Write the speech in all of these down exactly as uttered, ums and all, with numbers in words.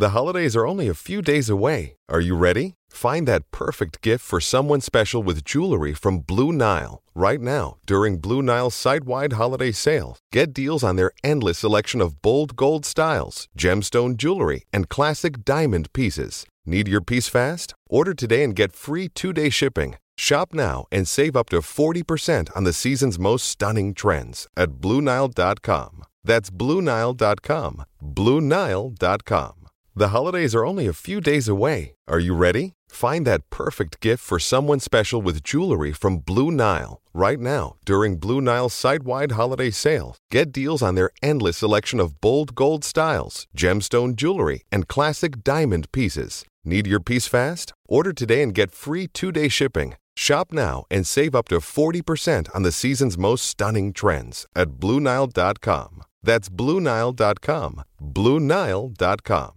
The holidays are only a few days away. Are you ready? Find that perfect gift for someone special with jewelry from Blue Nile. Right now, during Blue Nile's site-wide holiday sale, get deals on their endless selection of bold gold styles, gemstone jewelry, and classic diamond pieces. Need your piece fast? Order today and get free two-day shipping. Shop now and save up to forty percent on the season's most stunning trends at Blue Nile dot com. That's Blue Nile dot com. Blue Nile dot com. The holidays are only a few days away. Are you ready? Find that perfect gift for someone special with jewelry from Blue Nile. Right now, during Blue Nile's site-wide holiday sale, get deals on their endless selection of bold gold styles, gemstone jewelry, and classic diamond pieces. Need your piece fast? Order today and get free two-day shipping. Shop now and save up to forty percent on the season's most stunning trends at Blue Nile dot com. That's Blue Nile dot com. Blue Nile dot com.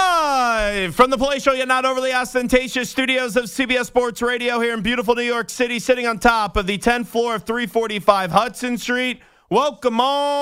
Live from the palatial yet not overly ostentatious studios of C B S Sports Radio here in beautiful New York City, sitting on top of the tenth floor of three forty-five Hudson Street. Welcome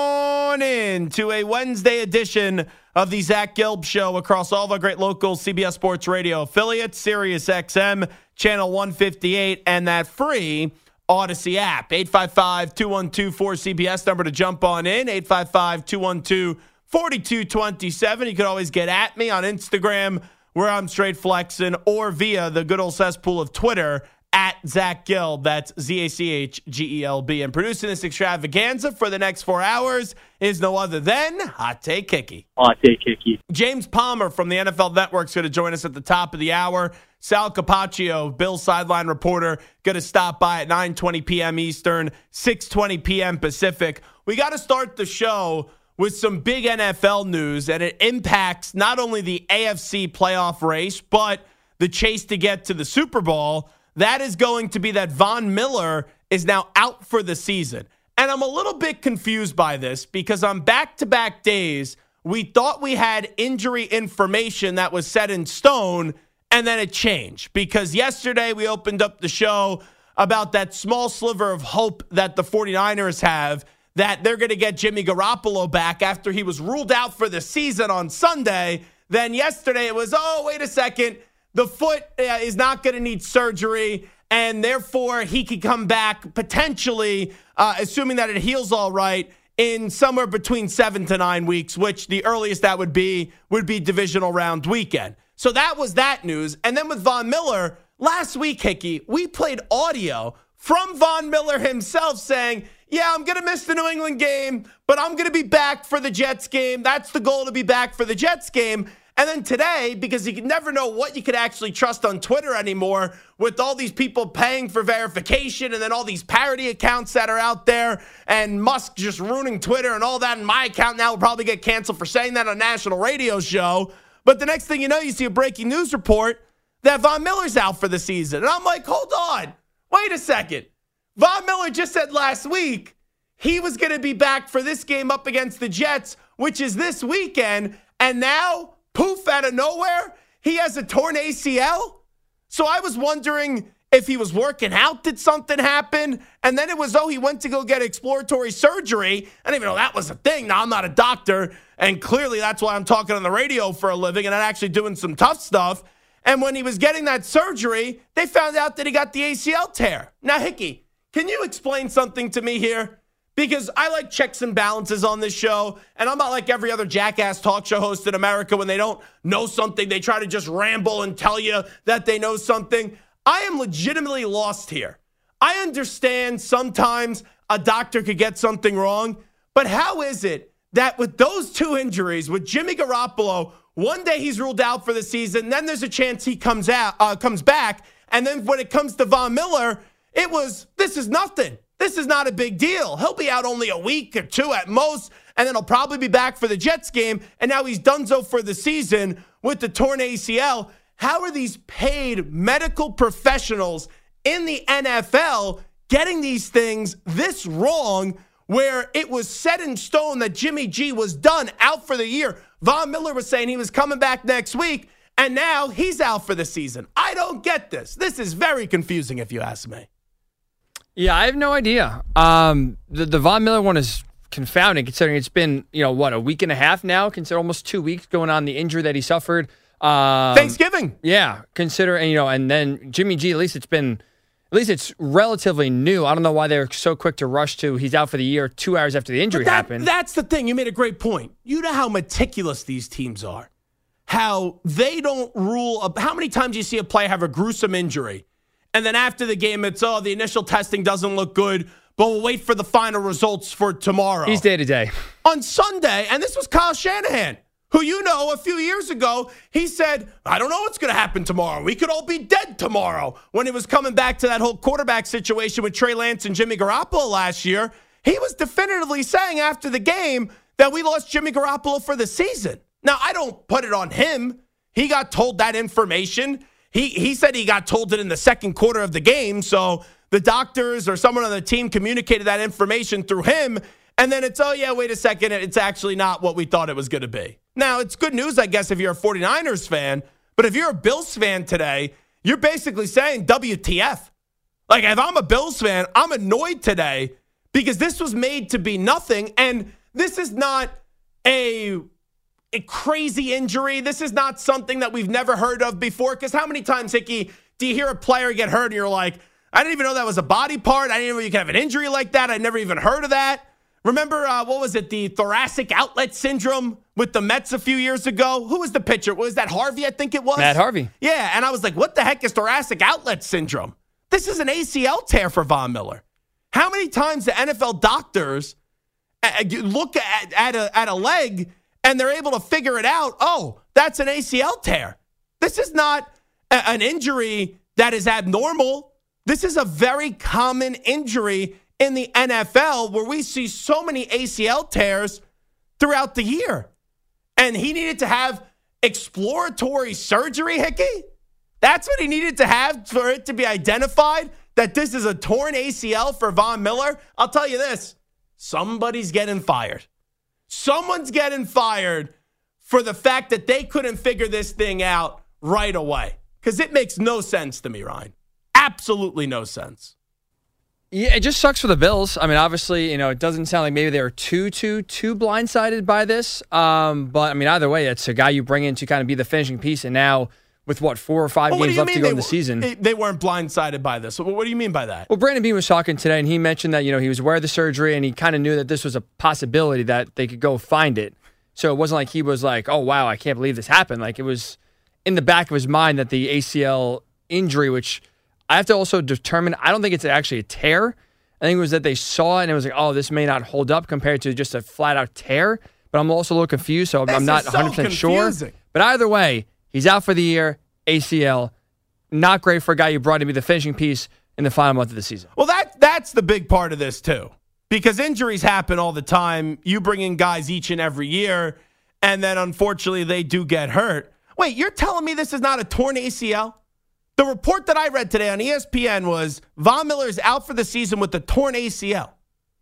on in to a Wednesday edition of the Zach Gelb Show across all of our great local C B S Sports Radio affiliates, Sirius X M, Channel one fifty-eight, and that free Odyssey app. eight five five, two one two, four C B S number to jump on in, eight five five, two one two, four two two seven. You can always get at me on Instagram, where I'm straight flexing, or via the good old cesspool of Twitter, at Zach Gelb. That's Z A C H G E L B. And producing this extravaganza for the next four hours is no other than Hot Take Hickey. Hot Take Hickey. James Palmer from the N F L Network is going to join us at the top of the hour. Sal Capaccio, Bill's sideline reporter, going to stop by at nine twenty p.m. Eastern, six twenty p.m. Pacific. We got to start the show with some big N F L news, and it impacts not only the A F C playoff race, but the chase to get to the Super Bowl. That is going to be that Von Miller is now out for the season. And I'm a little bit confused by this because on back-to-back days, we thought we had injury information that was set in stone, and then it changed. Because yesterday we opened up the show about that small sliver of hope that the 49ers have that they're going to get Jimmy Garoppolo back after he was ruled out for the season on Sunday. Then yesterday it was, oh, wait a second. The foot uh, is not going to need surgery, and therefore he could come back potentially, uh, assuming that it heals all right, in somewhere between seven to nine weeks, which the earliest that would be would be divisional round weekend. So that was that news. And then with Von Miller, last week, Hickey, we played audio from Von Miller himself saying, yeah, I'm going to miss the New England game, but I'm going to be back for the Jets game. That's the goal, to be back for the Jets game. And then today, because you can never know what you could actually trust on Twitter anymore with all these people paying for verification and then all these parody accounts that are out there and Musk just ruining Twitter and all that. And my account now will probably get canceled for saying that on a national radio show. But the next thing you know, you see a breaking news report that Von Miller's out for the season. And I'm like, hold on. Wait a second. Von Miller just said last week he was going to be back for this game up against the Jets, which is this weekend. And now, poof, out of nowhere, he has a torn A C L. So I was wondering if he was working out, did something happen? And then it was, oh, he went to go get exploratory surgery. I didn't even know that was a thing. Now, I'm not a doctor, and clearly that's why I'm talking on the radio for a living and I'm actually doing some tough stuff. And when he was getting that surgery, they found out that he got the A C L tear. Now, Hickey, can you explain something to me here? Because I like checks and balances on this show, and I'm not like every other jackass talk show host in America. When they don't know something, they try to just ramble and tell you that they know something. I am legitimately lost here. I understand sometimes a doctor could get something wrong, but how is it that with those two injuries, with Jimmy Garoppolo, one day he's ruled out for the season, then there's a chance he comes out, uh, comes back, and then when it comes to Von Miller, it was, this is nothing. This is not a big deal. He'll be out only a week or two at most, and then he'll probably be back for the Jets game, and now he's done so for the season with the torn A C L. How are these paid medical professionals in the N F L getting these things this wrong, where it was set in stone that Jimmy G was done, out for the year? Von Miller was saying he was coming back next week, and now he's out for the season. I don't get this. This is very confusing, if you ask me. Yeah, I have no idea. Um, the, the Von Miller one is confounding considering it's been, you know, what, a week and a half now? Consider almost two weeks going on the injury that he suffered. Um, Thanksgiving. Yeah. Consider, and, you know, and then Jimmy G, at least it's been, at least it's relatively new. I don't know why they're so quick to rush to he's out for the year two hours after the injury that, happened. That's the thing. You made a great point. You know how meticulous these teams are. How they don't rule. A, how many times you see a player have a gruesome injury, and then after the game, it's, oh, the initial testing doesn't look good, but we'll wait for the final results for tomorrow. He's day to day. On Sunday, and this was Kyle Shanahan, who, you know, a few years ago, he said, I don't know what's going to happen tomorrow. We could all be dead tomorrow. When he was coming back to that whole quarterback situation with Trey Lance and Jimmy Garoppolo last year, he was definitively saying after the game that we lost Jimmy Garoppolo for the season. Now, I don't put it on him. He got told that information. He he said he got told it in the second quarter of the game, so the doctors or someone on the team communicated that information through him, and then it's, oh, yeah, wait a second, it's actually not what we thought it was going to be. Now, it's good news, I guess, if you're a 49ers fan, but if you're a Bills fan today, you're basically saying W T F. Like, if I'm a Bills fan, I'm annoyed today because this was made to be nothing, and this is not a... a crazy injury. This is not something that we've never heard of before. Because how many times, Hickey, do you hear a player get hurt and you're like, I didn't even know that was a body part. I didn't even know you could have an injury like that. I never even heard of that. Remember, uh, what was it, the thoracic outlet syndrome with the Mets a few years ago? Who was the pitcher? Was that Harvey, I think it was? Matt Harvey. Yeah, and I was like, what the heck is thoracic outlet syndrome? This is an A C L tear for Von Miller. How many times the N F L doctors uh, look at, at, a, at a leg and they're able to figure it out, oh, that's an A C L tear. This is not a, an injury that is abnormal. This is a very common injury in the N F L where we see so many A C L tears throughout the year. And he needed to have exploratory surgery, Hickey? That's what he needed to have for it to be identified that this is a torn A C L for Von Miller? I'll tell you this, somebody's getting fired. Someone's getting fired for the fact that they couldn't figure this thing out right away. Because it makes no sense to me, Ryan. Absolutely no sense. Yeah, it just sucks for the Bills. I mean, obviously, you know, it doesn't sound like maybe they were too, too, too blindsided by this. Um, but, I mean, either way, it's a guy you bring in to kind of be the finishing piece. And now, with what, four or five well, games left to go in the season. They weren't blindsided by this. What do you mean by that? Well, Brandon Beane was talking today, and he mentioned that, you know, he was aware of the surgery, and he kind of knew that this was a possibility that they could go find it. So it wasn't like he was like, oh, wow, I can't believe this happened. Like, it was in the back of his mind that the A C L injury, which I have to also determine, I don't think it's actually a tear. I think it was that they saw it, and it was like, oh, this may not hold up compared to just a flat-out tear. But I'm also a little confused, so I'm not one hundred percent sure. But either way, he's out for the year. A C L, not great for a guy you brought to be the finishing piece in the final month of the season. Well, that that's the big part of this, too. Because injuries happen all the time. You bring in guys each and every year, and then unfortunately they do get hurt. Wait, you're telling me this is not a torn A C L? The report that I read today on E S P N was Von Miller is out for the season with a torn A C L.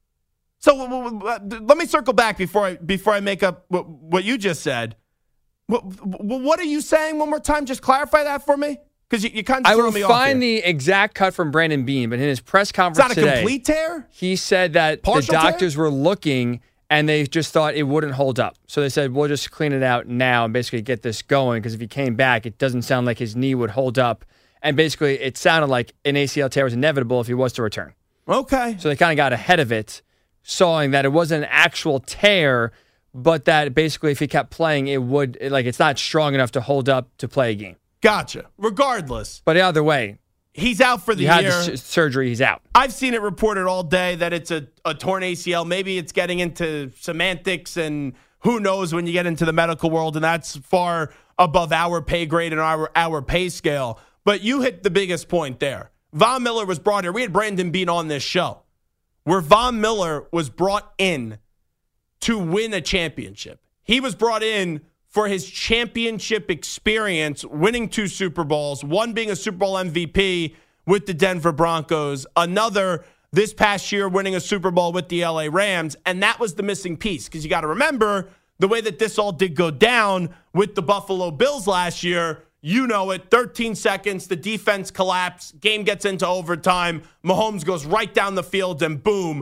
So let me circle back before I before I make up what, what you just said. What, what are you saying one more time? Just clarify that for me. Because you, you kind of threw me off. I will find the exact cut from Brandon Beane, but in his press conference today, today, it's not a complete tear? He said that Partial the doctors tear? were looking and they just thought it wouldn't hold up. So they said, we'll just clean it out now and basically get this going, because if he came back, it doesn't sound like his knee would hold up. And basically, it sounded like an A C L tear was inevitable if he was to return. Okay. So they kind of got ahead of it, sawing that it wasn't an actual tear, but that basically if he kept playing, it would, like, it's not strong enough to hold up to play a game. Gotcha. Regardless. But either way, he's out for the you year. Had the surgery, he's out. I've seen it reported all day that it's a, a torn A C L. Maybe it's getting into semantics, and who knows when you get into the medical world, and that's far above our pay grade and our, our pay scale. But you hit the biggest point there. Von Miller was brought here. We had Brandon Beane on this show, where Von Miller was brought in to win a championship. He was brought in for his championship experience, winning two Super Bowls, one being a Super Bowl M V P with the Denver Broncos, another this past year winning a Super Bowl with the L A Rams, and that was the missing piece, because you got to remember the way that this all did go down with the Buffalo Bills last year. You know it, thirteen seconds, the defense collapsed, game gets into overtime, Mahomes goes right down the field, and boom,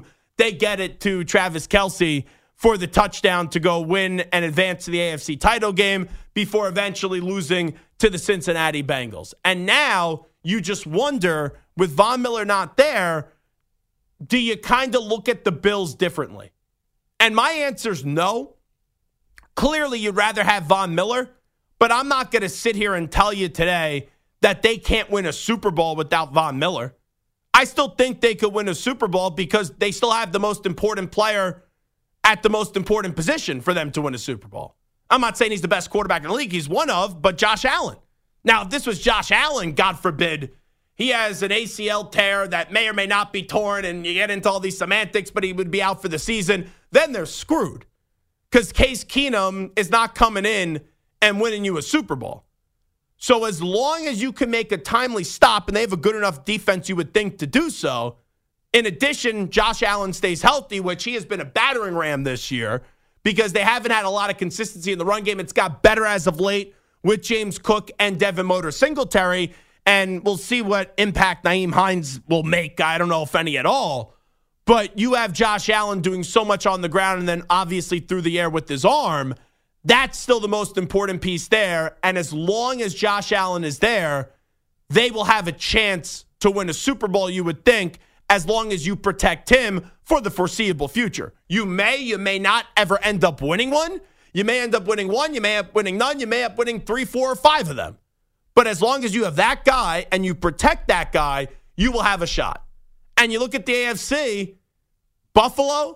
they get it to Travis Kelce for the touchdown to go win and advance to the A F C title game before eventually losing to the Cincinnati Bengals. And now you just wonder, with Von Miller not there, do you kind of look at the Bills differently? And my answer is no. Clearly, you'd rather have Von Miller, but I'm not going to sit here and tell you today that they can't win a Super Bowl without Von Miller. I still think they could win a Super Bowl because they still have the most important player at the most important position for them to win a Super Bowl. I'm not saying he's the best quarterback in the league. He's one of, but Josh Allen. Now, if this was Josh Allen, God forbid, he has an A C L tear that may or may not be torn, and you get into all these semantics, but he would be out for the season, then they're screwed. Because Case Keenum is not coming in and winning you a Super Bowl. So as long as you can make a timely stop, and they have a good enough defense you would think to do so, in addition, Josh Allen stays healthy, which he has been a battering ram this year because they haven't had a lot of consistency in the run game. It's got better as of late with James Cook and Devin Motor Singletary, and we'll see what impact Nyheim Hines will make. I don't know if any at all. But you have Josh Allen doing so much on the ground and then obviously through the air with his arm. That's still the most important piece there. And as long as Josh Allen is there, they will have a chance to win a Super Bowl, you would think, as long as you protect him for the foreseeable future. You may, you may not ever end up winning one. You may end up winning one. You may end up winning none. You may end up winning three, four, or five of them. But as long as you have that guy and you protect that guy, you will have a shot. And you look at the A F C, Buffalo,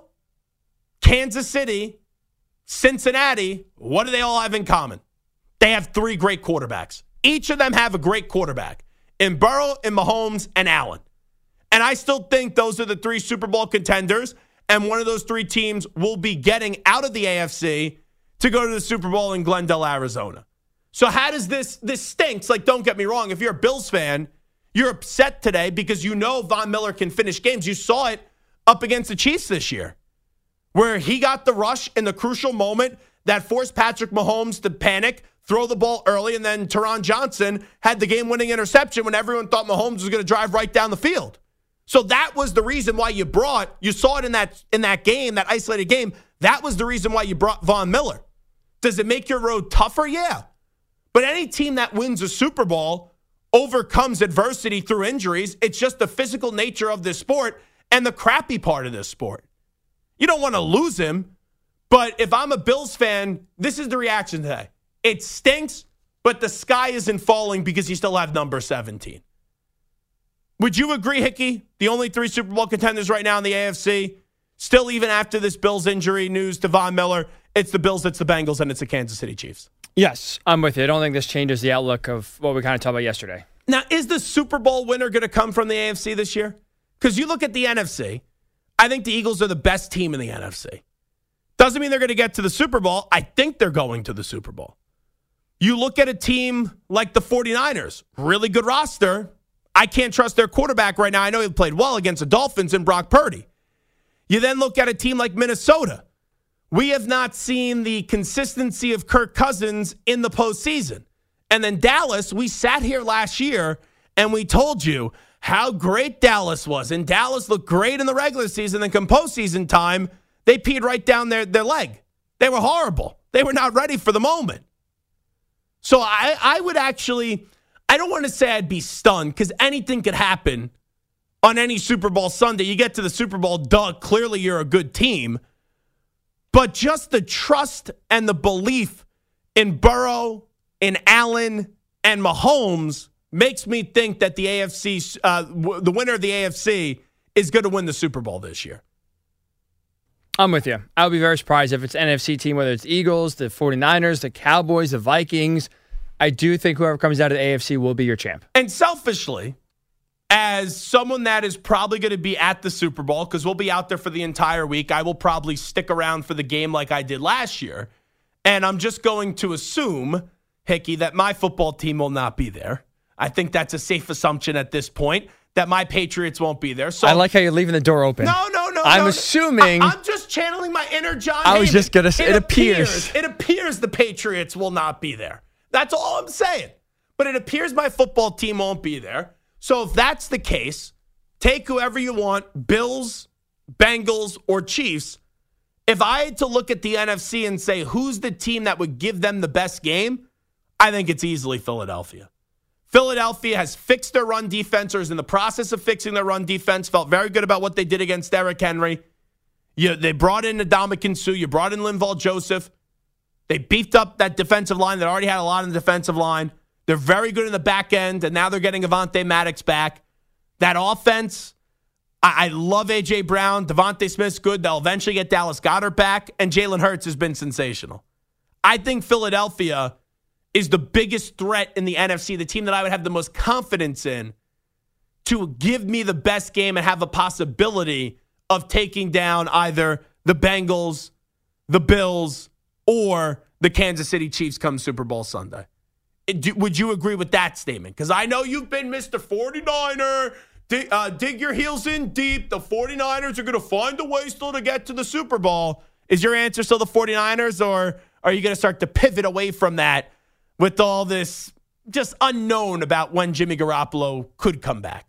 Kansas City, Cincinnati, what do they all have in common? They have three great quarterbacks. Each of them have a great quarterback in Burrow, in Mahomes, and Allen. And I still think those are the three Super Bowl contenders, and one of those three teams will be getting out of the A F C to go to the Super Bowl in Glendale, Arizona. So how does this, this stinks? Like, don't get me wrong. If you're a Bills fan, you're upset today because you know Von Miller can finish games. You saw it up against the Chiefs this year, where he got the rush in the crucial moment that forced Patrick Mahomes to panic, throw the ball early, and then Teron Johnson had the game-winning interception when everyone thought Mahomes was going to drive right down the field. So that was the reason why you brought, you saw it in that in that game, that isolated game, that was the reason why you brought Von Miller. Does it make your road tougher? Yeah. But any team that wins a Super Bowl overcomes adversity through injuries. It's just the physical nature of this sport and the crappy part of this sport. You don't want to lose him, but if I'm a Bills fan, this is the reaction today. It stinks, but the sky isn't falling because you still have number seventeen. Would you agree, Hickey? The only three Super Bowl contenders right now in the A F C, still even after this Bills injury news to Von Miller, it's the Bills, it's the Bengals, and it's the Kansas City Chiefs. Yes, I'm with you. I don't think this changes the outlook of what we kind of talked about yesterday. Now, is the Super Bowl winner going to come from the A F C this year? Because you look at the N F C, I think the Eagles are the best team in the N F C. Doesn't mean they're going to get to the Super Bowl. I think they're going to the Super Bowl. You look at a team like the 49ers, really good roster. I can't trust their quarterback right now. I know he played well against the Dolphins and Brock Purdy. You then look at a team like Minnesota. We have not seen the consistency of Kirk Cousins in the postseason. And then Dallas, we sat here last year and we told you how great Dallas was. And Dallas looked great in the regular season. Then come postseason time, they peed right down their, their leg. They were horrible. They were not ready for the moment. So I, I would actually, I don't want to say I'd be stunned because anything could happen on any Super Bowl Sunday. You get to the Super Bowl, duh, clearly you're a good team. But just the trust and the belief in Burrow, in Allen, and Mahomes makes me think that the A F C, uh, w- the winner of the A F C is going to win the Super Bowl this year. I'm with you. I would be very surprised if it's an N F C team, whether it's Eagles, the 49ers, the Cowboys, the Vikings. I do think whoever comes out of the A F C will be your champ. And selfishly, as someone that is probably going to be at the Super Bowl, because we'll be out there for the entire week, I will probably stick around for the game like I did last year. And I'm just going to assume, Hickey, that my football team will not be there. I think that's a safe assumption at this point, that my Patriots won't be there. So I like how you're leaving the door open. No, no, no. I'm no, assuming. I, I'm just channeling my inner John I was Heyman. just going to say, it, it appears. appears. It appears the Patriots will not be there. That's all I'm saying. But it appears my football team won't be there. So if that's the case, take whoever you want, Bills, Bengals, or Chiefs, if I had to look at the N F C and say who's the team that would give them the best game, I think it's easily Philadelphia. Philadelphia has fixed their run defense or is in the process of fixing their run defense. Felt very good about what they did against Derrick Henry. You, they brought in Ndamukong Suh. You brought in Linval Joseph. They beefed up that defensive line that already had a lot on the defensive line. They're very good in the back end, and now they're getting Avonte Maddox back. That offense, I, I love A J. Brown. Devontae Smith's good. They'll eventually get Dallas Goedert back, and Jalen Hurts has been sensational. I think Philadelphia is the biggest threat in the N F C, the team that I would have the most confidence in to give me the best game and have a possibility of taking down either the Bengals, the Bills, or the Kansas City Chiefs come Super Bowl Sunday. It, would you agree with that statement? Because I know you've been Mister forty-niner. Dig, uh, dig your heels in deep. The forty-niners are going to find a way still to get to the Super Bowl. Is your answer still the forty-niners, or are you going to start to pivot away from that with all this just unknown about when Jimmy Garoppolo could come back?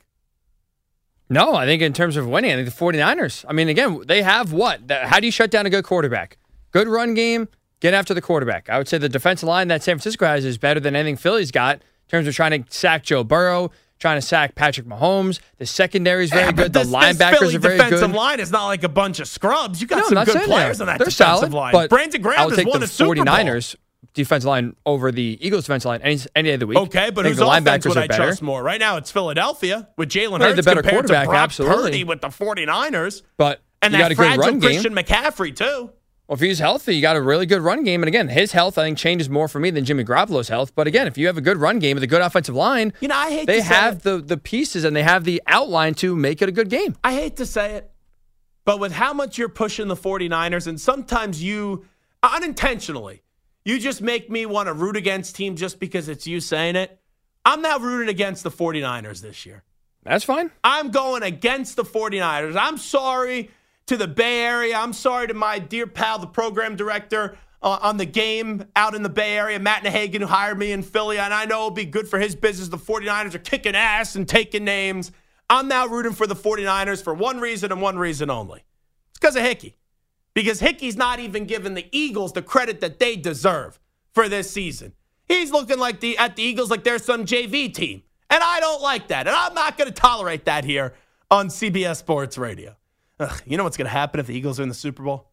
No, I think in terms of winning, I think the forty-niners, I mean, again, they have what? How do you shut down a good quarterback? Good run game, get after the quarterback. I would say the defensive line that San Francisco has is better than anything Philly's got in terms of trying to sack Joe Burrow, trying to sack Patrick Mahomes. The secondary is very yeah, good. This, the linebackers this are very defensive good. defensive line is not like a bunch of scrubs. You got no, some good players that. on that They're defensive solid, line. But Brandon Graham I would has take won the a Super Bowl. forty-niners defensive line over the Eagles defensive line any, any day of the week. Okay, but I whose the offense linebackers would are I better. trust more? Right now it's Philadelphia with Jalen Well, Hurts the better compared to quarterback, Brock absolutely. Purdy with the forty-niners. But and you that got a good fragile run game. Christian McCaffrey, too. Well, if he's healthy, you got a really good run game. And again, his health, I think, changes more for me than Jimmy Garoppolo's health. But again, if you have a good run game with a good offensive line, you know, I hate they to say have it. the, the pieces and they have the outline to make it a good game. I hate to say it, but with how much you're pushing the forty-niners, and sometimes you, unintentionally, you just make me want to root against teams just because it's you saying it. I'm now rooting against the forty-niners this year. That's fine. I'm going against the forty-niners. I'm sorry to the Bay Area. I'm sorry to my dear pal, the program director uh, on the game out in the Bay Area, Matt Nahagan, who hired me in Philly, and I know it'll be good for his business. The forty-niners are kicking ass and taking names. I'm now rooting for the forty-niners for one reason and one reason only. It's because of Hickey. Because Hickey's not even giving the Eagles the credit that they deserve for this season. He's looking like the at the Eagles like they're some J V team. And I don't like that. And I'm not going to tolerate that here on C B S Sports Radio. Ugh, you know what's going to happen if the Eagles are in the Super Bowl?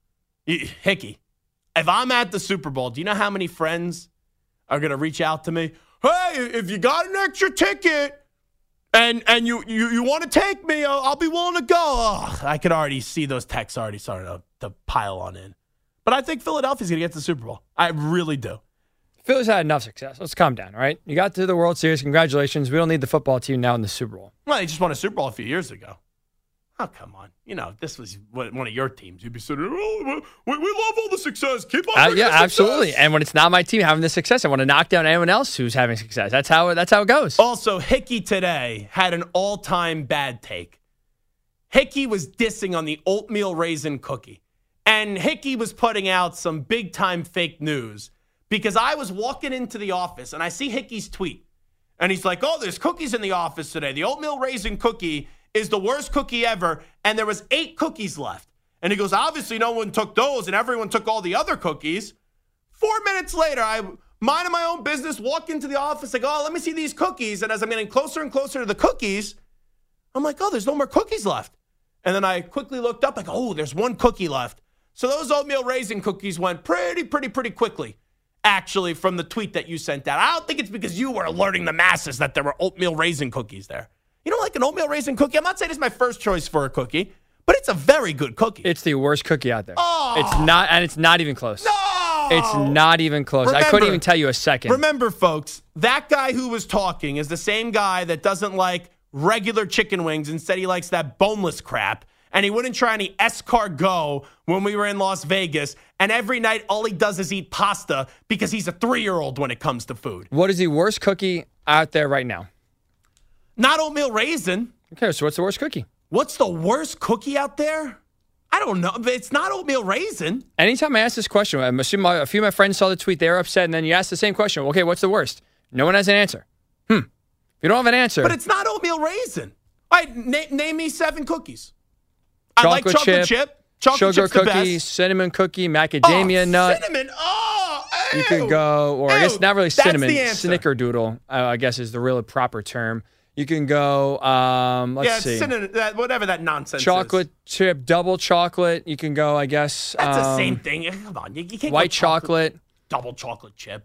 Hickey, if I'm at the Super Bowl, do you know how many friends are going to reach out to me? Hey, if you got an extra ticket and and you you, you want to take me, I'll, I'll be willing to go. Ugh, I could already see those texts already starting to, to pile on in. But I think Philadelphia's going to get to the Super Bowl. I really do. Philly's had enough success. Let's calm down, all right? You got to the World Series. Congratulations. We don't need the football team now in the Super Bowl. Well, they just won a Super Bowl a few years ago. Oh, come on. You know, if this was one of your teams, you'd be sitting, oh, we, we love all the success. Keep on uh, Yeah, the absolutely. success. And when it's not my team having the success, I want to knock down anyone else who's having success. That's how, that's how it goes. Also, Hickey today had an all-time bad take. Hickey was dissing on the oatmeal raisin cookie. And Hickey was putting out some big-time fake news because I was walking into the office and I see Hickey's tweet. And he's like, oh, there's cookies in the office today. The oatmeal raisin cookie is the worst cookie ever, and there was eight cookies left. And he goes, obviously no one took those, and everyone took all the other cookies. Four minutes later, I, minding my own business, walk into the office, like, oh, let me see these cookies. And as I'm getting closer and closer to the cookies, I'm like, oh, there's no more cookies left. And then I quickly looked up, like, oh, there's one cookie left. So those oatmeal raisin cookies went pretty, pretty, pretty quickly, actually, from the tweet that you sent out. I don't think it's because you were alerting the masses that there were oatmeal raisin cookies there. You don't like an oatmeal raisin cookie? I'm not saying it's my first choice for a cookie, but it's a very good cookie. It's the worst cookie out there. Oh. It's not, and it's not even close. No! It's not even close. Remember, I couldn't even tell you a second. Remember, folks, that guy who was talking is the same guy that doesn't like regular chicken wings. Instead, he likes that boneless crap. And he wouldn't try any escargot when we were in Las Vegas. And every night, all he does is eat pasta because he's a three-year-old when it comes to food. What is the worst cookie out there right now? Not oatmeal raisin. Okay, so what's the worst cookie? What's the worst cookie out there? I don't know. It's not oatmeal raisin. Anytime I ask this question, I'm assuming a few of my friends saw the tweet, they were upset, and then you ask the same question. Okay, what's the worst? No one has an answer. Hmm. If you don't have an answer. But it's not oatmeal raisin. All right, na- name me seven cookies. I like chocolate chip. chip. Chocolate sugar chip's the cookie, best. cinnamon cookie, macadamia oh, nut. Cinnamon. Oh, ew. You could go, or ew. I guess not really cinnamon. That's the Snickerdoodle, uh, I guess, is the real proper term. You can go, um, let's yeah, see. Cinnamon, that, whatever that nonsense chocolate is. chip, double chocolate. You can go, I guess. That's um, the same thing. Come on. You, you can't white go chocolate, chocolate. Double chocolate chip.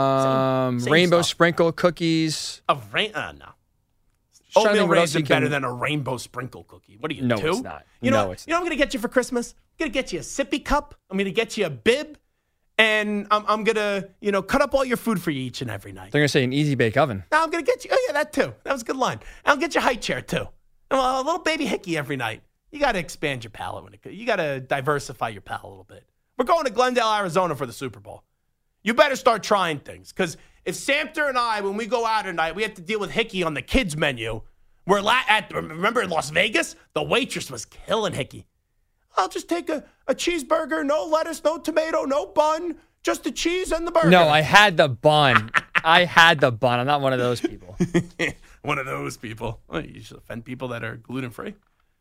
Um, same, same rainbow stuff. sprinkle cookies. A rain? Uh, no. Trying to Oatmeal think what else raisin you better can- than a rainbow sprinkle cookie. What are you, No, two? it's not. You know, No, what- it's you know what I'm going to get you for Christmas? I'm going to get you a sippy cup. I'm going to get you a bib. And I'm, I'm going to, you know, cut up all your food for you each and every night. They're gonna say an easy bake oven. Now I'm going to get you, oh yeah, that too. That was a good line. And I'll get you a high chair too. And a little baby hickey every night. You got to expand your palate when it You got to diversify your palate a little bit. We're going to Glendale, Arizona for the Super Bowl. You better start trying things. Because if Samter and I, when we go out tonight, we have to deal with hickey on the kids' menu. We're la- at, remember in Las Vegas? The waitress was killing hickey. I'll just take a, a cheeseburger, no lettuce, no tomato, no bun, just the cheese and the burger. No, I had the bun. I had the bun. I'm not one of those people. One of those people. Well, you should offend people that are gluten-free.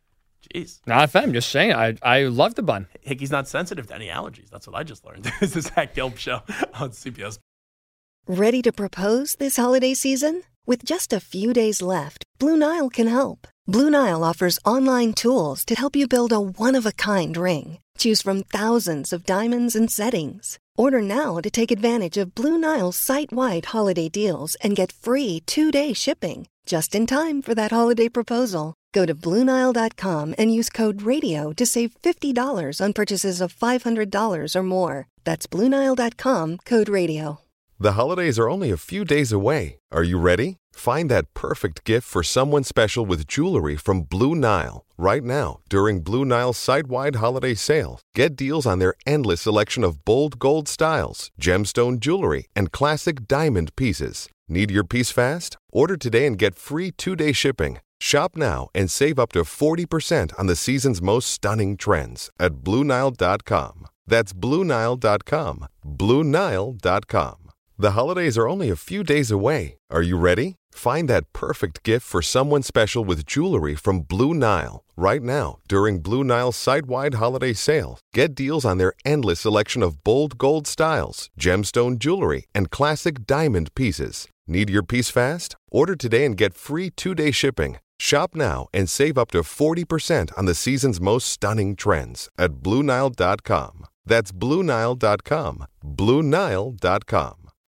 Jeez. Not a fan. I'm just saying. I I love the bun. Hickey's not sensitive to any allergies. That's what I just learned. This is Zach Gelb Show on C B S. Ready to propose this holiday season? With just a few days left, Blue Nile can help. Blue Nile offers online tools to help you build a one-of-a-kind ring. Choose from thousands of diamonds and settings. Order now to take advantage of Blue Nile's site-wide holiday deals and get free two-day shipping, just in time for that holiday proposal. Go to Blue Nile dot com and use code RADIO to save fifty dollars on purchases of five hundred dollars or more. That's Blue Nile dot com, code RADIO. The holidays are only a few days away. Are you ready? Find that perfect gift for someone special with jewelry from Blue Nile. Right now, during Blue Nile's site-wide holiday sale, get deals on their endless selection of bold gold styles, gemstone jewelry, and classic diamond pieces. Need your piece fast? Order today and get free two-day shipping. Shop now and save up to forty percent on the season's most stunning trends at Blue Nile dot com. That's Blue Nile dot com. Blue Nile dot com. The holidays are only a few days away. Are you ready? Find that perfect gift for someone special with jewelry from Blue Nile. Right now, during Blue Nile's site-wide holiday sale, get deals on their endless selection of bold gold styles, gemstone jewelry, and classic diamond pieces. Need your piece fast? Order today and get free two-day shipping. Shop now and save up to forty percent on the season's most stunning trends at Blue Nile dot com. That's Blue Nile dot com. Blue Nile dot com.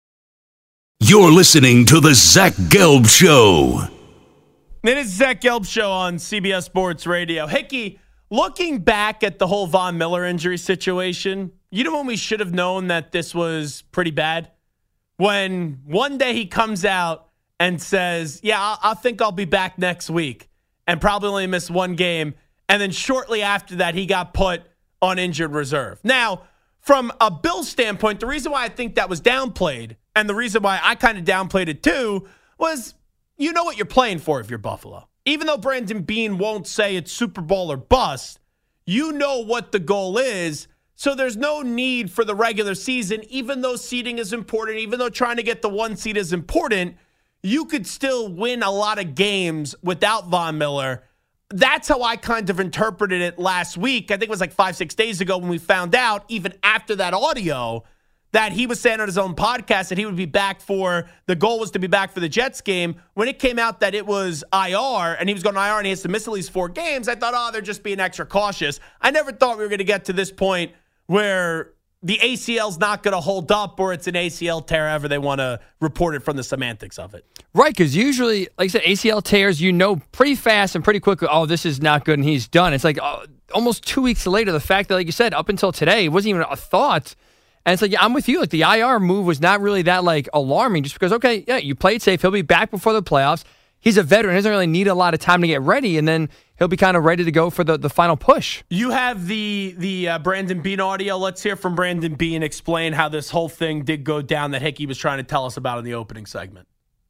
You're listening to the Zach Gelb Show. It is Zach Gelb Show on C B S Sports Radio. Hickey, looking back at the whole Von Miller injury situation, you know when we should have known that this was pretty bad? When one day he comes out and says, yeah, I, I think I'll be back next week, and probably only miss one game. And then shortly after that, he got put on injured reserve. Now, from a Bills standpoint, the reason why I think that was downplayed, and the reason why I kind of downplayed it too, was you know what you're playing for if you're Buffalo. Even though Brandon Beane won't say it's Super Bowl or bust, you know what the goal is. So there's no need for the regular season, even though seeding is important, even though trying to get the one seed is important, you could still win a lot of games without Von Miller. That's how I kind of interpreted it last week. I think it was like five, six days ago when we found out, even after that audio, that he was saying on his own podcast that he would be back for, the goal was to be back for the Jets game. When it came out that it was I R and he was going to I R and he has to miss at least four games, I thought, oh, they're just being extra cautious. I never thought we were going to get to this point where the A C L's not going to hold up or it's an A C L tear, however they want to report it from the semantics of it. Right, because usually, like I said, A C L tears, you know pretty fast and pretty quickly, oh, this is not good and he's done. It's like uh, almost two weeks later, the fact that, like you said, up until today, it wasn't even a thought. And it's like, yeah, I'm with you. Like, the I R move was not really that, like, alarming just because, okay, yeah, you played safe. He'll be back before the playoffs. He's a veteran. He doesn't really need a lot of time to get ready, and then he'll be kind of ready to go for the, the final push. You have the the uh, Brandon Beane audio. Let's hear from Brandon Beane explain how this whole thing did go down that Hickey was trying to tell us about in the opening segment.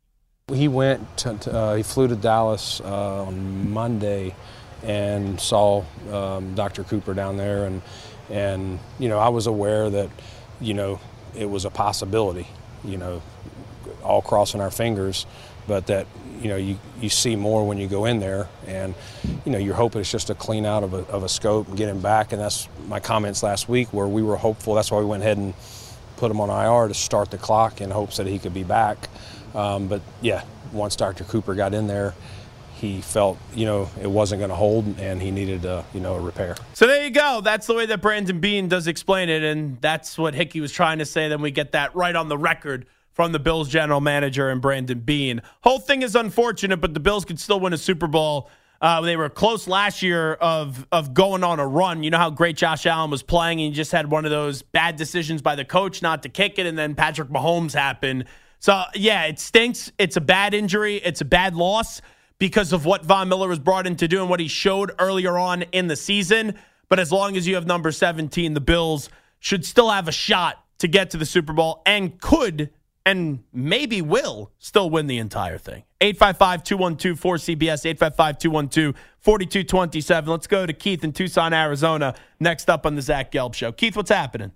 He went, to, to, uh, he flew to Dallas uh, on Monday and saw um, Doctor Cooper down there, and, and, you know, I was aware that, you know, it was a possibility, you know, all crossing our fingers, but that you know, you, you see more when you go in there, and, you know, you're hoping it's just a clean out of a, of a scope and get him back. And that's my comments last week where we were hopeful. That's why we went ahead and put him on I R to start the clock in hopes that he could be back. Um, but, yeah, once Doctor Cooper got in there, he felt, you know, it wasn't going to hold and he needed, a, you know, a repair. So there you go. That's the way that Brandon Beane does explain it, and that's what Hickey was trying to say. Then we get that right on the record from the Bills general manager and Brandon Beane. Whole thing is unfortunate, but the Bills could still win a Super Bowl. Uh, they were close last year of of going on a run. You know how great Josh Allen was playing, and he just had one of those bad decisions by the coach not to kick it, and then Patrick Mahomes happened. So, yeah, it stinks. It's a bad injury. It's a bad loss because of what Von Miller was brought in to do and what he showed earlier on in the season. But as long as you have number seventeen, the Bills should still have a shot to get to the Super Bowl and could and maybe will still win the entire thing. eight five five, two one two, four C B S, eight five five, two one two, four two two seven. Let's go to Keith in Tucson, Arizona, next up on the Zach Gelb Show. Keith, what's happening?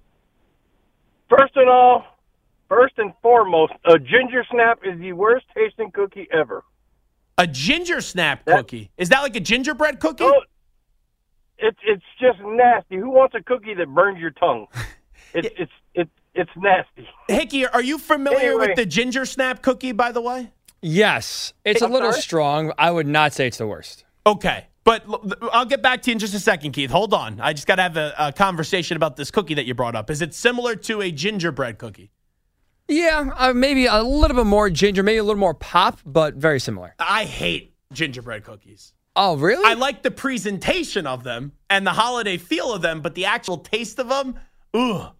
First and all, first and foremost, a ginger snap is the worst tasting cookie ever. A ginger snap cookie? Is that like a gingerbread cookie? Oh, it's it's just nasty. Who wants a cookie that burns your tongue? It's it's it's it's nasty. Hickey, are you familiar Anyway. with the ginger snap cookie, by the way? Yes, it's a I'm little sorry? strong. I would not say it's the worst. Okay, but l- I'll get back to you in just a second, Keith. Hold on. I just got to have a, a conversation about this cookie that you brought up. Is it similar to a gingerbread cookie? Yeah, uh, maybe a little bit more ginger, maybe a little more pop, but very similar. I hate gingerbread cookies. Oh, really? I like the presentation of them and the holiday feel of them, but the actual taste of them, ugh.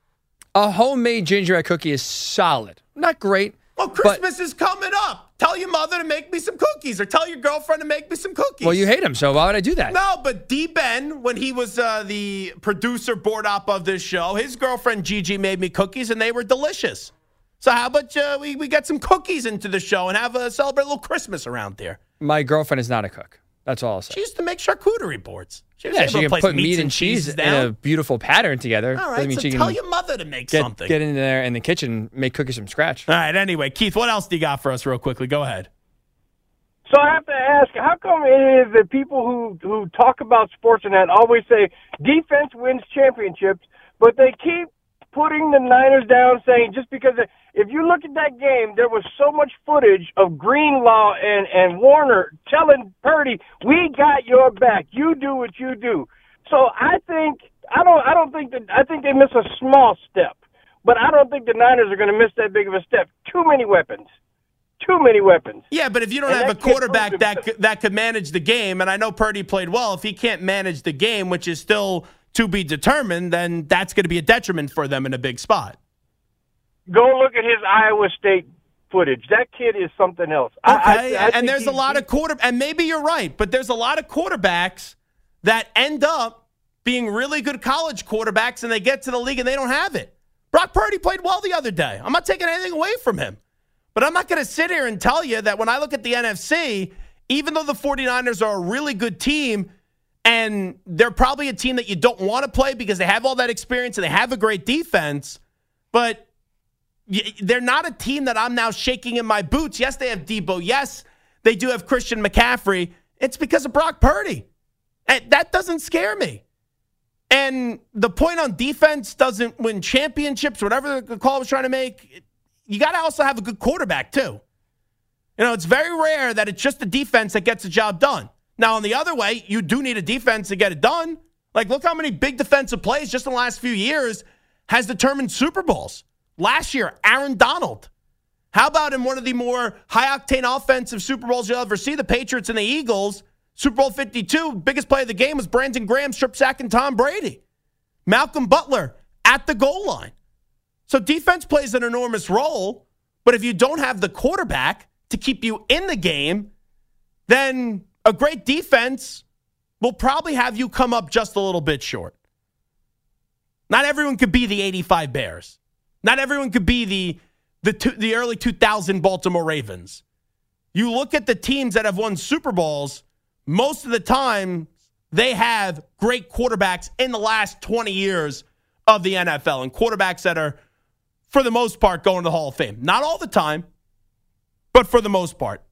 A homemade gingerbread cookie is solid. Not great. Well, Christmas is coming up. Tell your mother to make me some cookies or tell your girlfriend to make me some cookies. Well, you hate him, so why would I do that? No, but D-Ben, when he was uh, the producer board op of this show, his girlfriend Gigi made me cookies, and they were delicious. So how about uh, we, we get some cookies into the show and have a celebrate a little Christmas around here? My girlfriend is not a cook. That's all I'll say. She used to make charcuterie boards. She was Yeah, able she to can place put meats meat and and cheese cheeses in down. a beautiful pattern together. All Doesn't right, mean so she tell can your mother to make get, something. get in there in the kitchen, make cookies from scratch. All right, anyway, Keith, what else do you got for us real quickly? Go ahead. So I have to ask, how come it is that people who, who talk about sports and that always say defense wins championships, but they keep putting the Niners down saying just because of, if you look at that game, there was so much footage of Greenlaw and, and Warner telling Purdy, we got your back. You do what you do. So I think, I don't, I don't think that, I think they miss a small step, but I don't think the Niners are going to miss that big of a step. Too many weapons. Too many weapons. Yeah, but if you don't And have a that kid quarterback proved that himself. c- that could manage the game, and I know Purdy played well, if he can't manage the game, which is still to be determined, then that's going to be a detriment for them in a big spot. Go look at his Iowa State footage. That kid is something else. Okay, I, I, I and think there's a he's- lot of quarter, and maybe you're right, but there's a lot of quarterbacks that end up being really good college quarterbacks, and they get to the league and they don't have it. Brock Purdy played well the other day. I'm not taking anything away from him. But I'm not going to sit here and tell you that when I look at the N F C, even though the 49ers are a really good team, and they're probably a team that you don't want to play because they have all that experience and they have a great defense, but y- they're not a team that I'm now shaking in my boots. Yes, they have Debo. Yes, they do have Christian McCaffrey. It's because of Brock Purdy. And that doesn't scare me. And the point on defense doesn't win championships, whatever the call was trying to make. You got to also have a good quarterback, too. You know, it's very rare that it's just the defense that gets the job done. Now, on the other way, you do need a defense to get it done. Like, look how many big defensive plays just in the last few years has determined Super Bowls. Last year, Aaron Donald. How about in one of the more high-octane offensive Super Bowls you'll ever see, the Patriots and the Eagles, Super Bowl fifty-two, biggest play of the game was Brandon Graham strip sacking Tom Brady. Malcolm Butler at the goal line. So defense plays an enormous role, but if you don't have the quarterback to keep you in the game, then a great defense will probably have you come up just a little bit short. Not everyone could be the eighty-five Bears. Not everyone could be the the, two, the early two thousand Baltimore Ravens. You look at the teams that have won Super Bowls, most of the time they have great quarterbacks in the last twenty years of the N F L, and quarterbacks that are, for the most part, going to the Hall of Fame. Not all the time, but for the most part.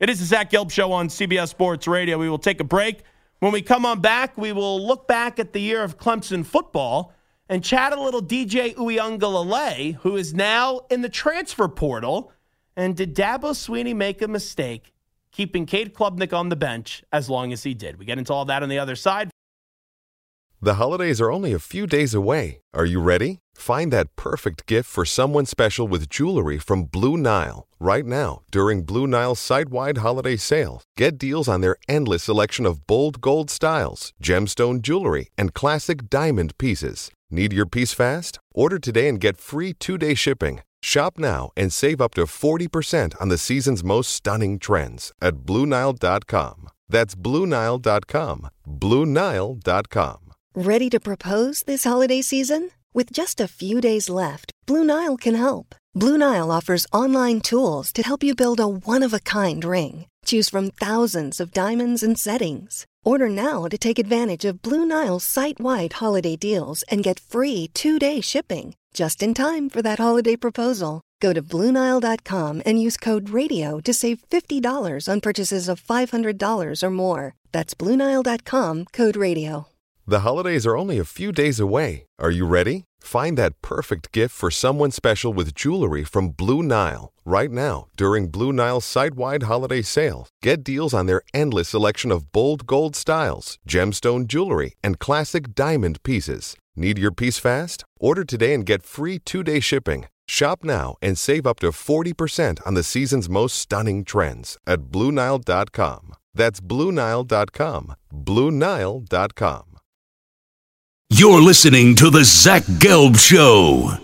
It is the Zach Gelb Show on C B S Sports Radio. We will take a break. When we come on back, we will look back at the year of Clemson football and chat a little D J Uiagalelei, who is now in the transfer portal. And did Dabo Swinney make a mistake keeping Cade Klubnik on the bench as long as he did? We get into all that on the other side. The holidays are only a few days away. Are you ready? Find that perfect gift for someone special with jewelry from Blue Nile. Right now, during Blue Nile's site-wide holiday sale, get deals on their endless selection of bold gold styles, gemstone jewelry, and classic diamond pieces. Need your piece fast? Order today and get free two-day shipping. Shop now and save up to forty percent on the season's most stunning trends at Blue Nile dot com. That's Blue Nile dot com. Blue Nile dot com. Ready to propose this holiday season? With just a few days left, Blue Nile can help. Blue Nile offers online tools to help you build a one-of-a-kind ring. Choose from thousands of diamonds and settings. Order now to take advantage of Blue Nile's site-wide holiday deals and get free two-day shipping. Just in time for that holiday proposal. Go to Blue Nile dot com and use code RADIO to save fifty dollars on purchases of five hundred dollars or more. That's Blue Nile dot com, code RADIO. The holidays are only a few days away. Are you ready? Find that perfect gift for someone special with jewelry from Blue Nile. Right now, during Blue Nile's site-wide holiday sale, get deals on their endless selection of bold gold styles, gemstone jewelry, and classic diamond pieces. Need your piece fast? Order today and get free two-day shipping. Shop now and save up to forty percent on the season's most stunning trends at Blue Nile dot com. That's Blue Nile dot com. Blue Nile dot com. You're listening to the Zach Gelb Show.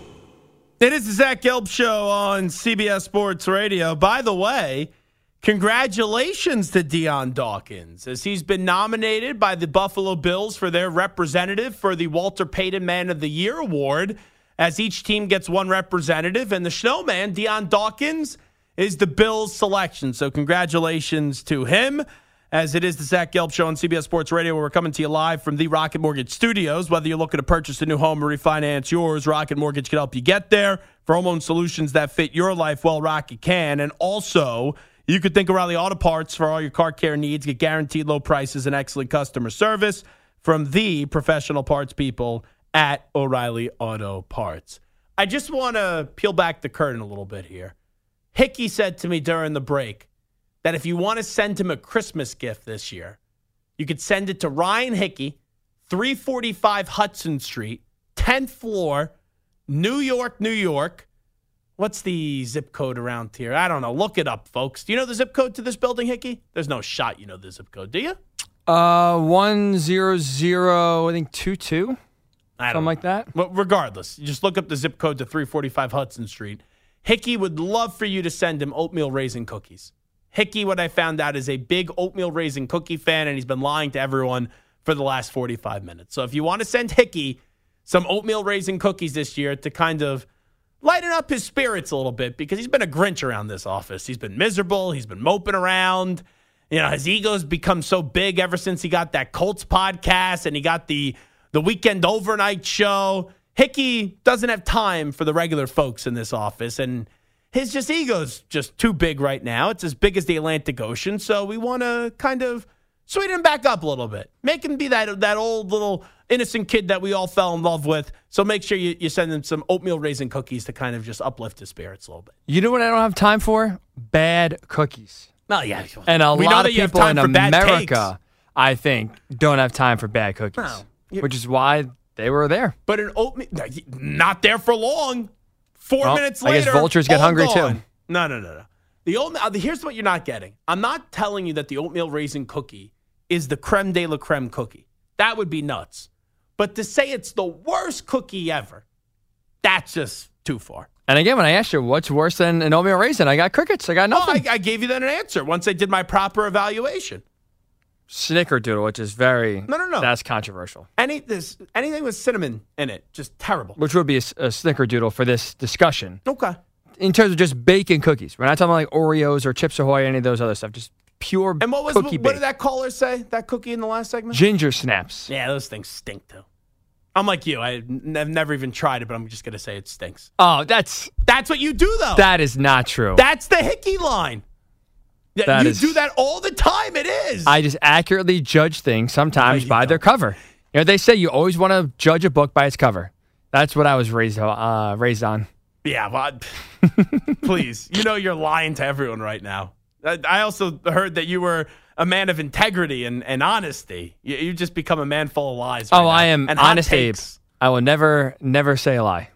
It is the Zach Gelb Show on C B S Sports Radio. By the way, congratulations to Dion Dawkins, as he's been nominated by the Buffalo Bills for their representative for the Walter Payton Man of the Year Award, as each team gets one representative. And the Snowman, Dion Dawkins, is the Bills' selection. So congratulations to him. As it is the Zach Gelb Show on C B S Sports Radio, where we're coming to you live from the Rocket Mortgage Studios. Whether you're looking to purchase a new home or refinance yours, Rocket Mortgage can help you get there. For home loan solutions that fit your life, well, Rocket can. And also, you could think O'Reilly Auto Parts for all your car care needs. Get guaranteed low prices and excellent customer service from the professional parts people at O'Reilly Auto Parts. I just want to peel back the curtain a little bit here. Hickey said to me during the break that if you want to send him a Christmas gift this year, you could send it to Ryan Hickey, three forty-five Hudson Street, tenth floor, New York, New York. What's the zip code around here? I don't know. Look it up, folks. Do you know the zip code to this building, Hickey? There's no shot you know the zip code, do you? Uh, one zero zero, I think two two. I don't Something know. like that. But regardless, you just look up the zip code to three forty-five Hudson Street. Hickey would love for you to send him oatmeal raisin cookies. Hickey, what I found out, is a big oatmeal raisin cookie fan, and he's been lying to everyone for the last forty-five minutes. So if you want to send Hickey some oatmeal raisin cookies this year to kind of lighten up his spirits a little bit, because he's been a Grinch around this office. He's been miserable. He's been moping around. You know, his ego's become so big ever since he got that Colts podcast and he got the, the weekend overnight show. Hickey doesn't have time for the regular folks in this office, and his just ego's just too big right now. It's as big as the Atlantic Ocean, so we want to kind of sweeten him back up a little bit. Make him be that that old little innocent kid that we all fell in love with. So make sure you, you send him some oatmeal raisin cookies to kind of just uplift his spirits a little bit. You know what I don't have time for? Bad cookies. Oh, yeah. And a we know lot that of you have people time in for bad America, I think, don't have time for bad cookies, No. which is why they were there. But an oatmeal, not there for long. Four Well, minutes I later, guess vultures get all hungry gone. too. No, no, no, no. The oatmeal. Here's what you're not getting. I'm not telling you that the oatmeal raisin cookie is the creme de la creme cookie. That would be nuts. But to say it's the worst cookie ever, that's just too far. And again, when I asked you what's worse than an oatmeal raisin, I got crickets. I got Oh, nothing. I, I gave you that an answer once I did my proper evaluation. Snickerdoodle, which is very No, no, no. That's controversial. Any this anything with cinnamon in it, just terrible. Which would be a, a Snickerdoodle for this discussion. Okay. In terms of just bacon cookies, we're not talking about like Oreos or Chips Ahoy, any of those other stuff. Just pure And what was cookie what bake. did that caller say? That cookie in the last segment? Ginger snaps. Yeah, those things stink too. I'm like you. I- I've never even tried it, but I'm just gonna say it stinks. Oh, that's That's what you do, though. that is not true. That's the Hickey line. Yeah, That you is- do that all the time. It is. I just accurately judge things sometimes No, you by their don't. cover. You know, they say you always want to judge a book by its cover. That's what I was raised uh, raised on. Yeah, well, please. You know you're lying to everyone right now. I, I also heard that you were a man of integrity and, and honesty. You, you just become a man full of lies. right Oh, now. I am And hot honest, Abe. takes. I will never, never say a lie,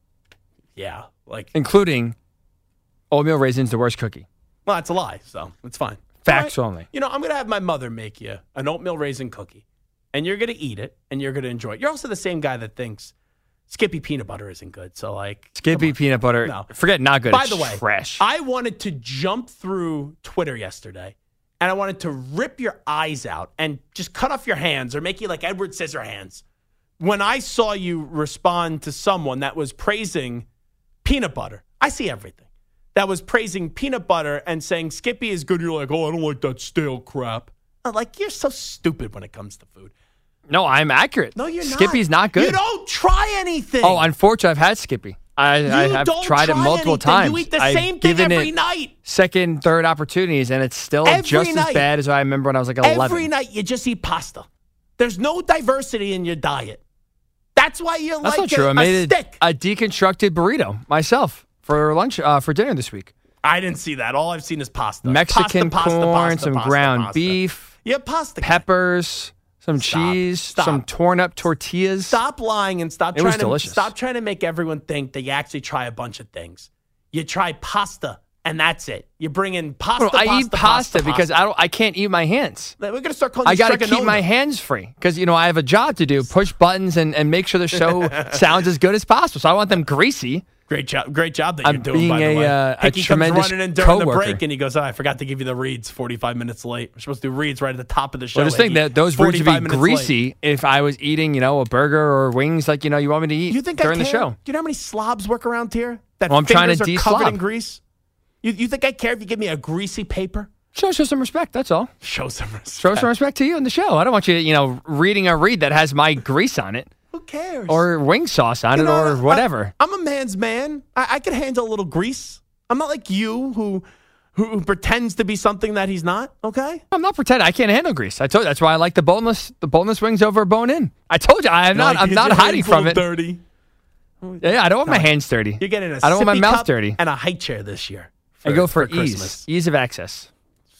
Yeah, like, including oatmeal raisin's the worst cookie. well, that's a lie, so it's fine. Facts All right. only. You know, I'm going to have my mother make you an oatmeal raisin cookie, and you're going to eat it, and you're going to enjoy it. You're also the same guy that thinks Skippy peanut butter isn't good, so, like, Skippy peanut butter. No. Forget not good. By it's the way, trash. I wanted to jump through Twitter yesterday, and I wanted to rip your eyes out and just cut off your hands or make you like Edward Scissorhands when I saw you respond to someone that was praising peanut butter. I see everything. That was praising peanut butter and saying Skippy is good. You're like, oh, I don't like that stale crap. I'm like, you're so stupid when it comes to food. no, I'm accurate. No, you're not. Skippy's not good. You don't try anything. Oh, unfortunately, I've had Skippy. I, You I have don't tried it try multiple anything. times. You eat the I've same thing given every it night. second, third opportunities, and it's still Every just night. as bad as I remember when I was like eleven. Every night you just eat pasta. There's no diversity in your diet. That's why you're That's like not true. a, I made a a, stick. a deconstructed burrito myself for lunch, uh, for dinner this week. I didn't see that. All I've seen is pasta. Mexican pasta, pasta, corn, pasta, some pasta, ground pasta. beef, Yeah, pasta. peppers, some Stop. cheese, Stop. some torn up tortillas. Stop lying and stop It trying was to delicious. stop trying to make everyone think that you actually try a bunch of things. You try pasta and that's it. You bring in pasta. Bro, I pasta, eat pasta, pasta because pasta. I don't. I can't eat my hands. We're gonna start calling. I you got to keep Stregonova. my hands free because, you know, I have a job to do, push buttons and, and make sure the show sounds as good as possible. So I want them greasy. Great job, great job that I'm you're doing. being by the a, way, uh, a Hickey tremendous comes running in during the coworker. break, and he goes, "Oh, I forgot to give you the reads. Forty-five minutes late. We're supposed to do reads right at the top of the show." Well, just think Hickey. that those reeds would be forty-five minutes greasy late. if I was eating, you know, a burger or wings like, you know, you want me to eat You think during I the care? show. Do you know how many slobs work around here? That Well, I'm trying to fingers are covered de-slob. in grease. You, you think I care if you give me a greasy paper? Show, show some respect. That's all. Show some respect. Show some respect to you in the show. I don't want you, you know, reading a read that has my grease on it Who cares? or wing sauce on You it know, or whatever. I, I'm a man's man. I, I can handle a little grease. I'm not like you who, who who pretends to be something that he's not. Okay. I'm not pretending. I can't handle grease. I told you that's why I like the boneless the boneless wings over bone in. I told you I'm not Like, I'm is not your hiding hands a from little it. Dirty. Yeah, I don't want my hands dirty. You're getting a I don't want my sippy mouth cup dirty. and a high chair this year. I go for, ease, Christmas. ease of access.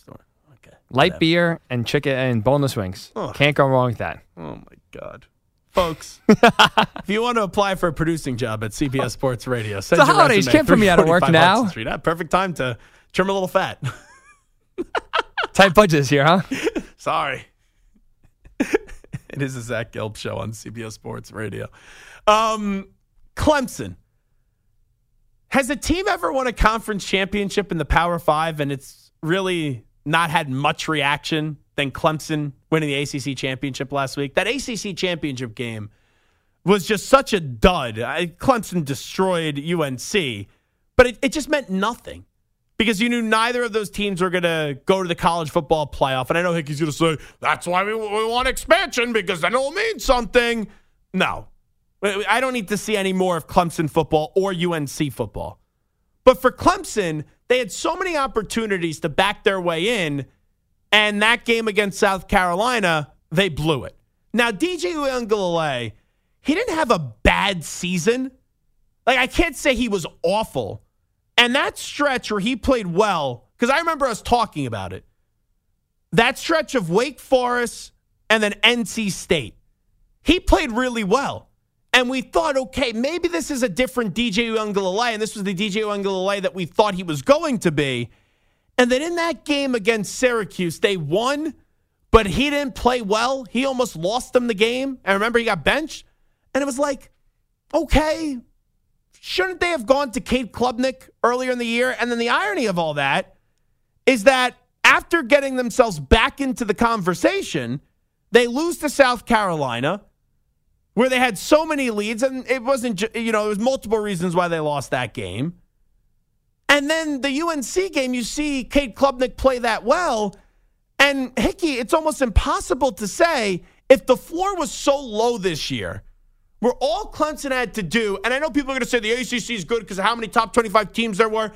Okay. Light Whatever. beer and chicken and boneless wings. Ugh. Can't go wrong with that. Oh my God. Folks, if you want to apply for a producing job at C B S Sports Radio, send It's the your holidays. resume Can't put me out of work three forty-five now. Hudson Street. Ah, perfect time to trim a little fat. Tight budgets here, huh? Sorry. It is a Zach Gelb show on C B S Sports Radio. Um, Clemson. Has a team ever won a conference championship in the Power Five and it's really not had much reaction than Clemson winning the A C C championship last week? That A C C championship game was just such a dud. I, Clemson destroyed U N C, but it, it just meant nothing because you knew neither of those teams were going to go to the college football playoff. And I know Hickey's going to say, that's why we, we want expansion because then it'll mean something. No. I don't need to see any more of Clemson football or U N C football. But for Clemson, they had so many opportunities to back their way in, and that game against South Carolina, they blew it. Now, D J Uiagalelei, he didn't have a bad season. Like, I can't say he was awful. And that stretch where he played well, because I remember us talking about it, that stretch of Wake Forest and then N C State, he played really well. And we thought, okay, maybe this is a different D J Uiagalelei, and this was the D J Uiagalelei that we thought he was going to be. And then in that game against Syracuse, they won, but he didn't play well. He almost lost them the game. And remember, he got benched. And it was like, okay, shouldn't they have gone to Cade Klubnik earlier in the year? And then the irony of all that is that after getting themselves back into the conversation, they lose to South Carolina, where they had so many leads, and it wasn't, you know, there was multiple reasons why they lost that game. And then the U N C game, you see Cade Klubnik play that well, and Hickey, it's almost impossible to say if the floor was so low this year, where all Clemson had to do, and I know people are going to say the A C C is good because of how many top twenty-five teams there were.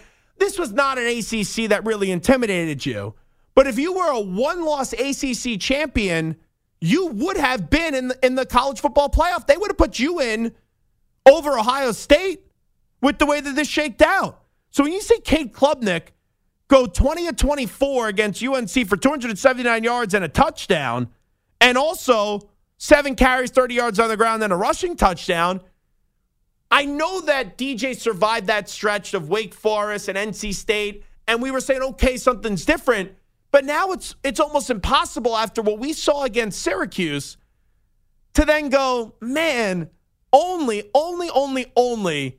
this was not an A C C that really intimidated you. But if you were a one-loss A C C champion, you would have been in the, in the college football playoff. They would have put you in over Ohio State with the way that this shaked out. So when you see Cade Klubnik go twenty of twenty-four against U N C for two hundred seventy-nine yards and a touchdown, and also seven carries, thirty yards on the ground, and a rushing touchdown, I know that D J survived that stretch of Wake Forest and N C State, and we were saying, okay, something's different. But now it's it's almost impossible after what we saw against Syracuse to then go, man, only, only, only, only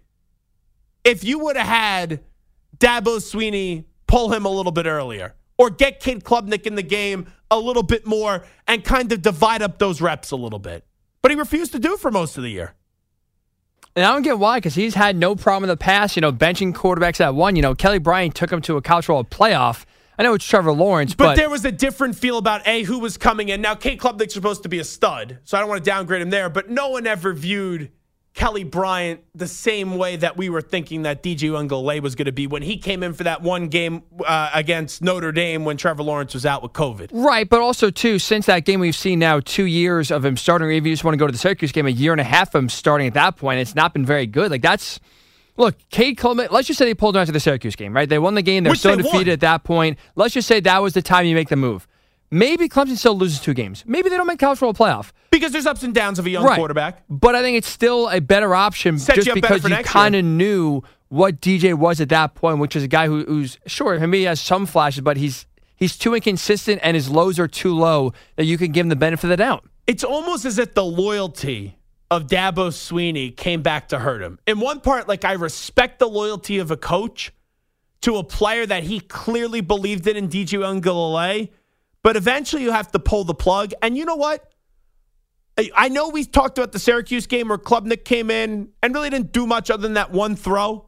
if you would have had Dabo Swinney pull him a little bit earlier or get Cade Klubnik in the game a little bit more and kind of divide up those reps a little bit. But he refused to do it for most of the year. And I don't get why, because he's had no problem in the past, you know, benching quarterbacks at one. You know, Kelly Bryant took him to a college football playoff. I know it's Trevor Lawrence, but... But there was a different feel about, A, who was coming in. Now, Cade Klubnik's supposed to be a stud, so I don't want to downgrade him there, but no one ever viewed Kelly Bryant the same way that we were thinking that D J Uiagalelei was going to be when he came in for that one game uh, against Notre Dame when Trevor Lawrence was out with COVID. Right, but also, too, since that game we've seen now two years of him starting, or if you just want to go to the Syracuse game, a year and a half of him starting at that point, it's not been very good. Like, that's... Look, Cade Klubnik, let's just say they pulled him out to the Syracuse game, right? They won the game. They're Which still they defeated won. at that point. Let's just say that was the time you make the move. Maybe Clemson still loses two games. Maybe they don't make college football playoff. Because there's ups and downs of a young right. quarterback. But I think it's still a better option Set just you up better because for you next kind year. of knew what D J was at that point, which is a guy who, who's, sure, maybe he has some flashes, but he's he's too inconsistent and his lows are too low that you can give him the benefit of the doubt. It's almost as if the loyalty of Dabo Swinney came back to hurt him. In one part, like, I respect the loyalty of a coach to a player that he clearly believed in in D J Uiagalelei, but eventually you have to pull the plug. And you know what? I, I know we talked about the Syracuse game where Klubnik came in and really didn't do much other than that one throw.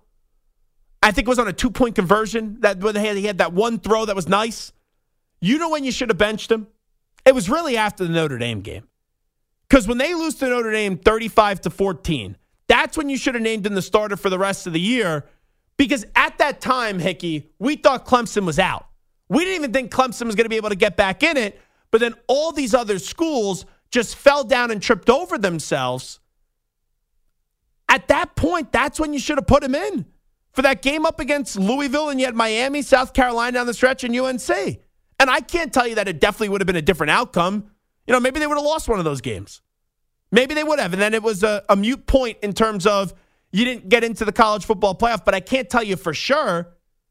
I think it was on a two-point conversion that when he had, he had that one throw that was nice. You know when you should have benched him? It was really after the Notre Dame game. Because when they lose to Notre Dame thirty-five to fourteen, that's when you should have named him the starter for the rest of the year. Because at that time, Hickey, we thought Clemson was out. We didn't even think Clemson was going to be able to get back in it. But then all these other schools just fell down and tripped over themselves. At that point, that's when you should have put him in for that game up against Louisville, and you had Miami, South Carolina down the stretch, and U N C. And I can't tell you that it definitely would have been a different outcome. You know, maybe they would have lost one of those games. Maybe they would have. And then it was a, a mute point in terms of you didn't get into the college football playoff. But I can't tell you for sure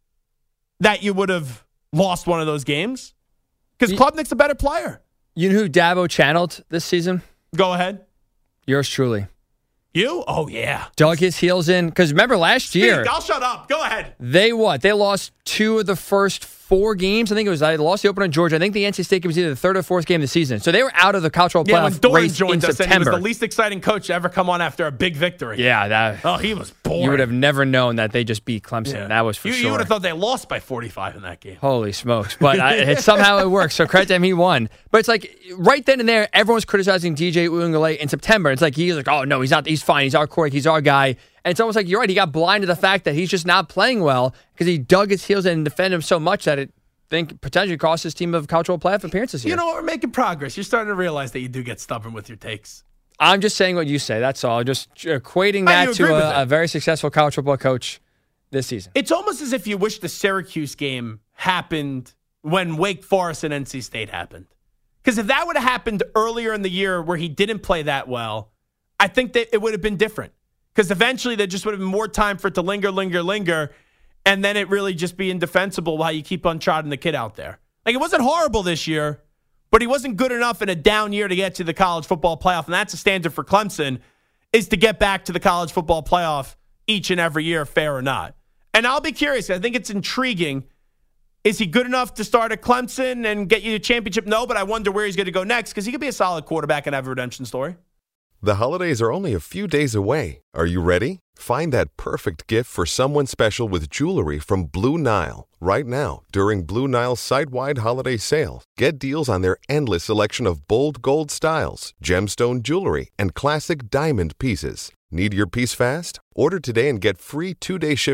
that you would have lost one of those games because Klubnik's a better player. You know who Dabo channeled this season? Go ahead. Yours truly. You? Oh, yeah. Dug his heels in. Because remember last Speak, year. I'll shut up. Go ahead. They what? They lost two of the first four games. I think it was, I lost the opener in Georgia. I think the N C State game was either the third or fourth game of the season. So they were out of the college football Yeah, when playoff Doran race joined in us, and he was September. the least exciting coach to ever come on after a big victory. Yeah, that. Oh, he was boring. You would have never known that they just beat Clemson. Yeah. That was for you, sure. You would have thought they lost by forty-five in that game. Holy smokes. But I, it, somehow it worked. So credit to him, he won. But it's like right then and there, everyone's criticizing D J Uiagalelei in September. It's like he's like, oh, no, he's not. He's fine. He's our quarterback. He's our guy. And it's almost like you're right. He got blind to the fact that he's just not playing well because he dug his heels in and defended him so much that it think potentially cost his team of cultural playoff appearances here. You know what? We're making progress. You're starting to realize that you do get stubborn with your takes. I'm just saying what you say. That's all. Just equating Oh, that you to agree with a, that. a very successful college football coach this season. It's almost as if you wish the Syracuse game happened when Wake Forest and N C State happened. Because if that would have happened earlier in the year where he didn't play that well, I think that it would have been different. Because eventually there just would have been more time for it to linger, linger, linger, and then it really just be indefensible while you keep on trotting the kid out there. Like, it wasn't horrible this year, but he wasn't good enough in a down year to get to the college football playoff, and that's a standard for Clemson, is to get back to the college football playoff each and every year, fair or not. And I'll be curious. I think it's intriguing. Is he good enough to start at Clemson and get you a championship? No, but I wonder where he's going to go next because he could be a solid quarterback and have a redemption story. The holidays are only a few days away. Are you ready? Find that perfect gift for someone special with jewelry from Blue Nile. Right now, during Blue Nile's site-wide holiday sale, get deals on their endless selection of bold gold styles, gemstone jewelry, and classic diamond pieces. Need your piece fast? Order today and get free two-day shipping.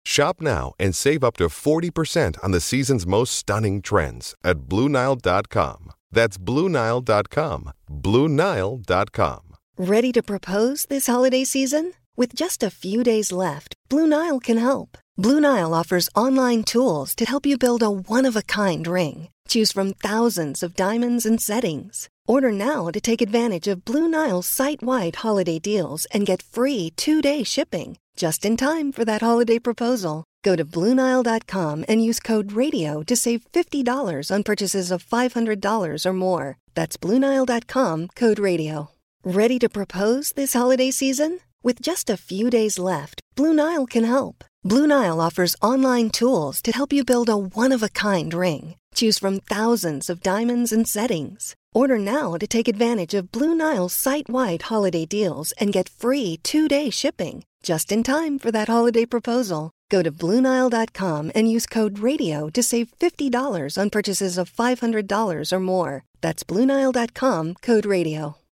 Shop now and save up to forty percent on the season's most stunning trends at Blue Nile dot com. That's Blue Nile dot com. Blue Nile dot com. Ready to propose this holiday season? With just a few days left, Blue Nile can help. Blue Nile offers online tools to help you build a one-of-a-kind ring. Choose from thousands of diamonds and settings. Order now to take advantage of Blue Nile's site-wide holiday deals and get free two-day shipping. Just in time for that holiday proposal. Go to Blue Nile dot com and use code RADIO to save fifty dollars on purchases of five hundred dollars or more. That's Blue Nile dot com, code RADIO. Ready to propose this holiday season? With just a few days left, Blue Nile can help. Blue Nile offers online tools to help you build a one-of-a-kind ring. Choose from thousands of diamonds and settings. Order now to take advantage of Blue Nile's site-wide holiday deals and get free two-day shipping. Just in time for that holiday proposal. Go to Blue Nile dot com and use code RADIO to save fifty dollars on purchases of five hundred dollars or more. That's Blue Nile dot com, code RADIO.